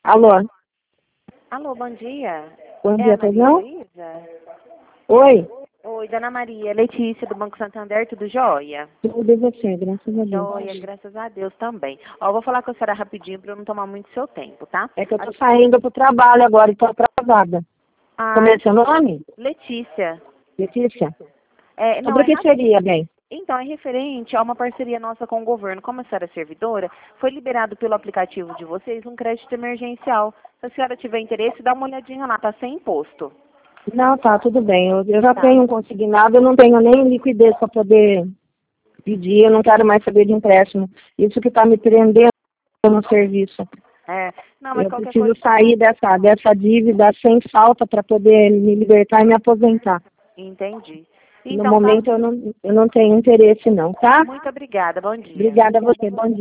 Alô? Alô, bom dia. Bom É dia, a Maria Pedrão? Luísa? Oi? Oi, dona Maria, Letícia do Banco Santander, tudo jóia? Tudo e você, graças a Deus. Jóia, graças a Deus também. Ó, eu vou falar com a senhora rapidinho para eu não tomar muito seu tempo, tá? É que eu tô saindo pro trabalho agora e tô atrasada. Como é seu nome? Letícia. Letícia? Não, Sobre o que seria, bem? Então, é referente a uma parceria nossa com o governo. Como a senhora é servidora, foi liberado pelo aplicativo de vocês um crédito emergencial. Se a senhora tiver interesse, dá uma olhadinha lá, tá sem imposto. Não, tá, tudo bem. Eu já Tá. tenho um consignado, eu não tenho nem liquidez para poder pedir, eu não quero mais saber de empréstimo. Isso que tá me prendendo no serviço. Não, mas Eu qualquer preciso coisa... sair dessa dívida sem falta para poder me libertar e me aposentar. Entendi. No Então, tá. momento eu não tenho interesse não, tá? Muito obrigada, bom dia. Obrigada a você, bom dia.